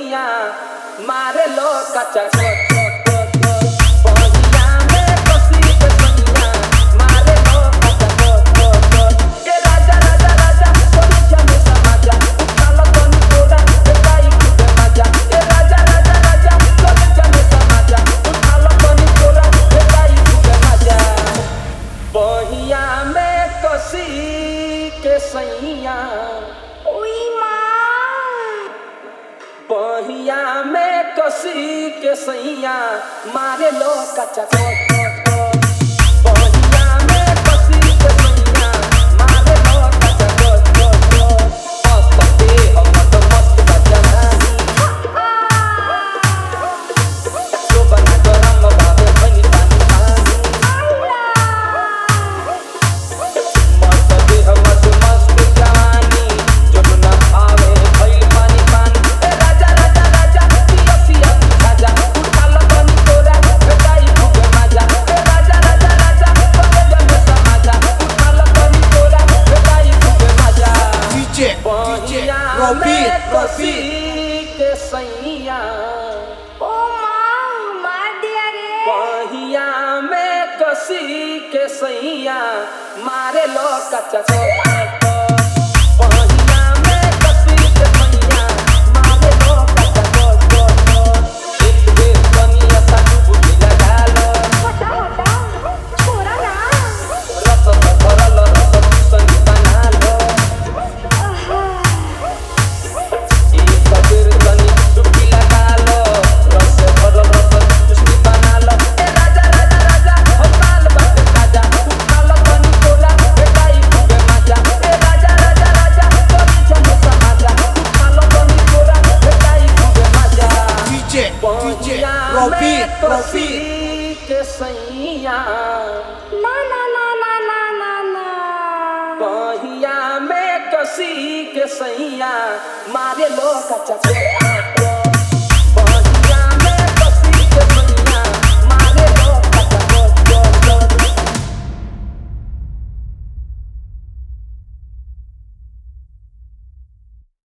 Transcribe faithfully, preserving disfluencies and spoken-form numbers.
सैया मारे लो कच्चा बहिया में कसी के सैया मारे लो कच्चा कसी के सैया ओ माँ मार दिया रे। बहिया में कसी के सैया मारे लो कच्चा के सैया ना ना ना ना ना ना ना बहिया में कसी के सैया मारे लो कच्चा